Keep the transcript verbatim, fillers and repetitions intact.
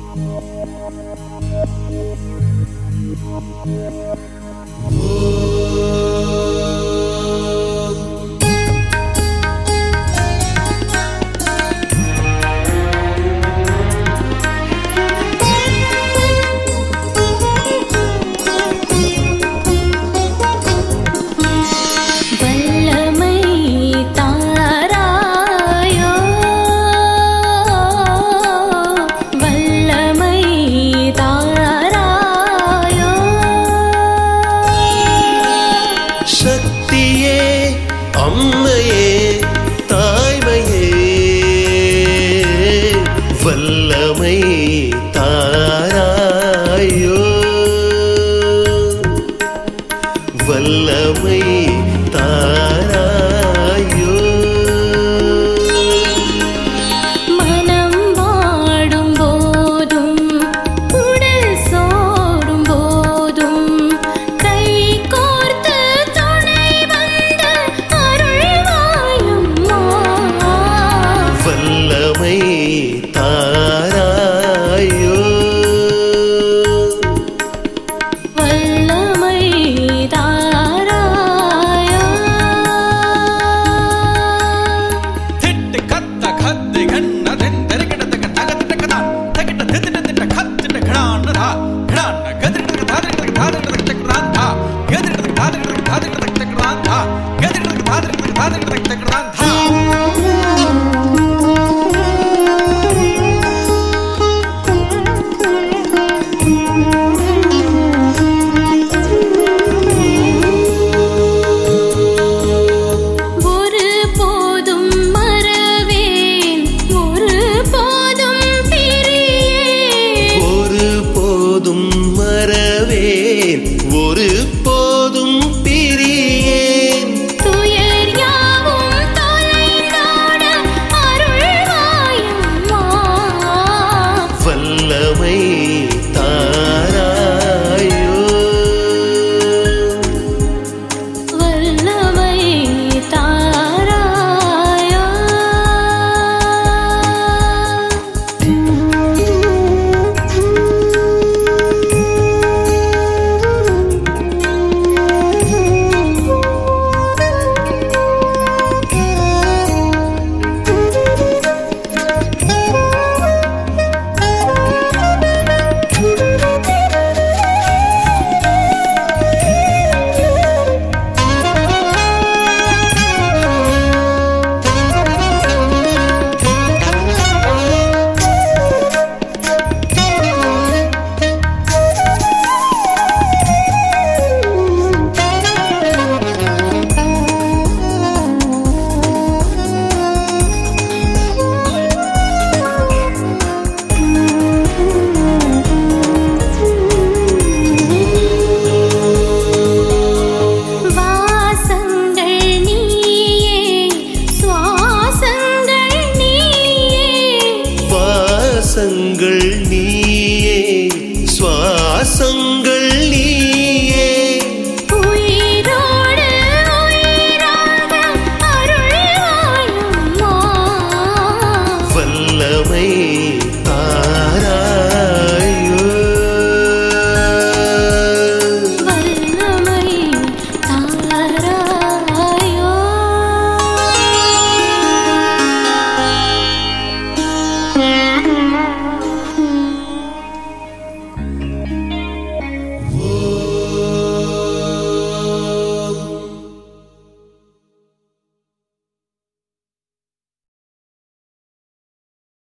வல்லமை தாராயோ வல்லமை தாராயோ மனம் வாடும் போதும் உடல் சோடும் போதும் கை கோர்த்து துணை வந்து அருள்வாயம்மா வல்லமை தாராயோ வல்லமை தாராயோ திட்டு கத்த கத்து கண்ண தெந்தர கிடத்த தகத்த கதா தகிட்ட திட்ட திட்ட கத்திட்ட கடானடா கடான கதிட்ட தாதிட்ட தாதிட்ட தக்கறாந்தா கதிட்ட தாதிட்ட தாதிட்ட தக்கறாந்தா கதிட்ட தாதிட்ட தாதிட்ட தக்கறாந்தா ஒரு போதும் பிரியேன் துயர் யாவும் தொலைந்தோட அருள்வாயம்மா வல்லமை தாராயோ வல்லமை தாராயோ வாசங்கள் நீயே சுவாசங்கள்